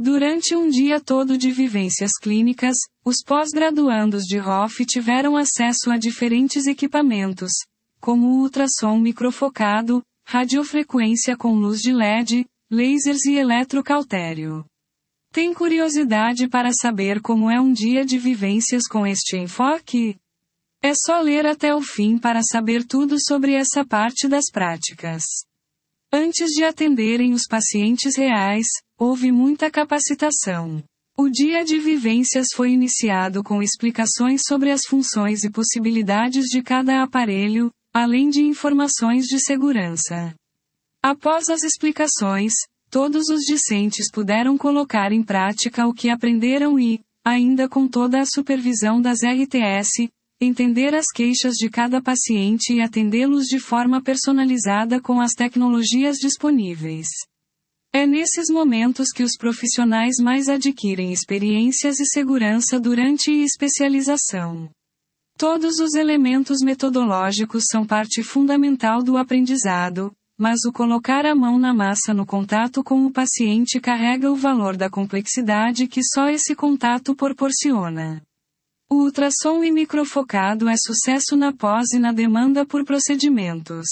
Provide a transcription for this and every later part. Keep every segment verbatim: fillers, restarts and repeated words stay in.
Durante um dia todo de vivências clínicas, os pós-graduandos de R O F tiveram acesso a diferentes equipamentos, como o ultrassom microfocado, radiofrequência com luz de L E D, lasers e eletrocautério. Tem curiosidade para saber como é um dia de vivências com este enfoque? É só ler até o fim para saber tudo sobre essa parte das práticas. Antes de atenderem os pacientes reais, houve muita capacitação. O dia de vivências foi iniciado com explicações sobre as funções e possibilidades de cada aparelho, além de informações de segurança. Após as explicações, todos os discentes puderam colocar em prática o que aprenderam e, ainda com toda a supervisão das R T S, entender as queixas de cada paciente e atendê-los de forma personalizada com as tecnologias disponíveis. É nesses momentos que os profissionais mais adquirem experiências e segurança durante a especialização. Todos os elementos metodológicos são parte fundamental do aprendizado, mas o colocar a mão na massa no contato com o paciente carrega o valor da complexidade que só esse contato proporciona. O ultrassom e microfocado é sucesso na pós e na demanda por procedimentos.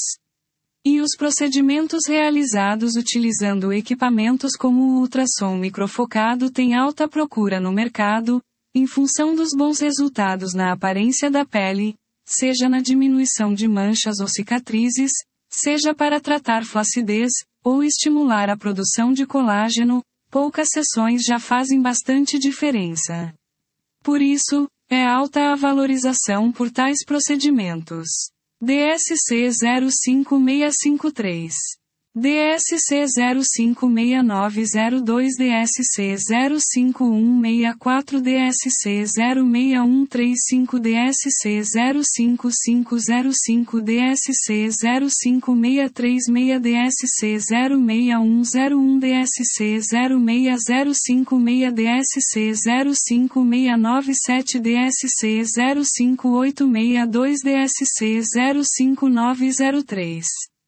E os procedimentos realizados utilizando equipamentos como o ultrassom microfocado têm alta procura no mercado, em função dos bons resultados na aparência da pele, seja na diminuição de manchas ou cicatrizes, seja para tratar flacidez, ou estimular a produção de colágeno, poucas sessões já fazem bastante diferença. Por isso, é alta a valorização por tais procedimentos. D S C zero cinco seis cinco três. D S C zero cinco seis nove zero dois D S C zero cinco um seis quatro D S C zero seis um três cinco D S C zero cinco cinco zero cinco D S C zero cinco seis três seis D S C zero seis um zero um D S C zero seis zero cinco seis D S C zero cinco seis nove sete D S C zero cinco oito seis dois D S C zero cinco nove zero três.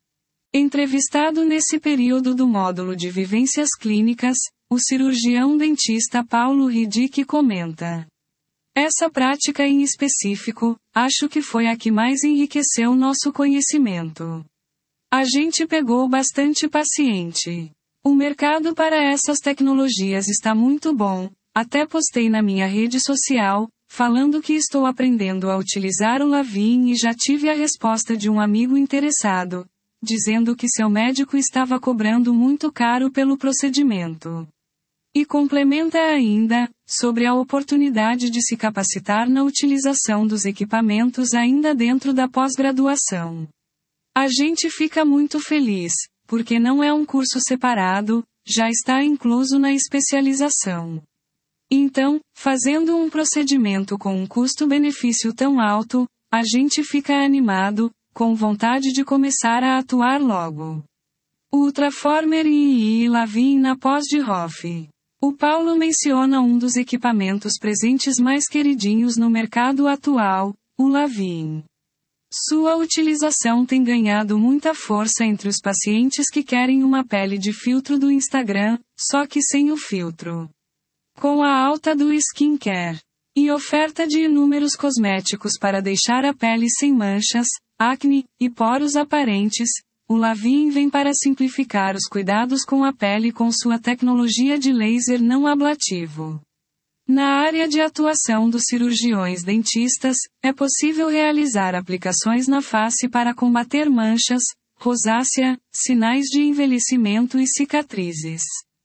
Entrevistado nesse período do módulo de vivências clínicas, o cirurgião dentista Paulo Riddick comenta: essa prática em específico, acho que foi a que mais enriqueceu nosso conhecimento. A gente pegou bastante paciente. O mercado para essas tecnologias está muito bom, até postei na minha rede social, falando que estou aprendendo a utilizar o Lavin e já tive a resposta de um amigo interessado, dizendo que seu médico estava cobrando muito caro pelo procedimento. E complementa ainda, sobre a oportunidade de se capacitar na utilização dos equipamentos ainda dentro da pós-graduação. A gente fica muito feliz, porque não é um curso separado, já está incluso na especialização. Então, fazendo um procedimento com um custo-benefício tão alto, a gente fica animado, com vontade de começar a atuar logo. Ultraformer e Lavin na pós de R O F. O Paulo menciona um dos equipamentos presentes mais queridinhos no mercado atual, o Lavin. Sua utilização tem ganhado muita força entre os pacientes que querem uma pele de filtro do Instagram, só que sem o filtro. Com a alta do skincare e oferta de inúmeros cosméticos para deixar a pele sem manchas, acne e poros aparentes, o Lavin vem para simplificar os cuidados com a pele com sua tecnologia de laser não ablativo. Na área de atuação dos cirurgiões dentistas, é possível realizar aplicações na face para combater manchas, rosácea, sinais de envelhecimento e cicatrizes.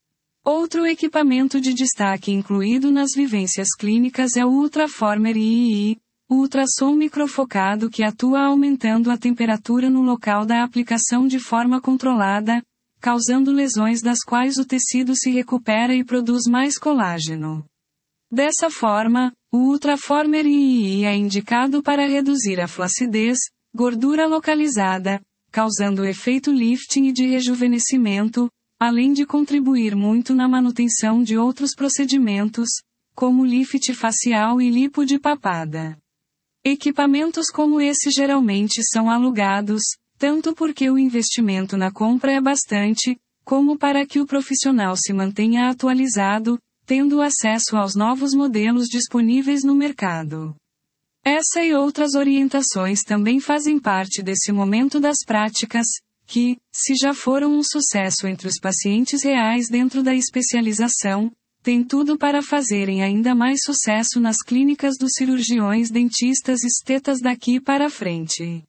Outro equipamento de destaque incluído nas vivências clínicas é o Ultraformer I I, o ultrassom microfocado que atua aumentando a temperatura no local da aplicação de forma controlada, causando lesões das quais o tecido se recupera e produz mais colágeno. Dessa forma, o Ultraformer I I é indicado para reduzir a flacidez, gordura localizada, causando efeito lifting e de rejuvenescimento, além de contribuir muito na manutenção de outros procedimentos, como lift facial e lipo de papada. Equipamentos como esse geralmente são alugados, tanto porque o investimento na compra é bastante, como para que o profissional se mantenha atualizado, tendo acesso aos novos modelos disponíveis no mercado. Essa e outras orientações também fazem parte desse momento das práticas, que, se já foram um sucesso entre os pacientes reais dentro da especialização, tem tudo para fazerem ainda mais sucesso nas clínicas dos cirurgiões dentistas estetas daqui para frente.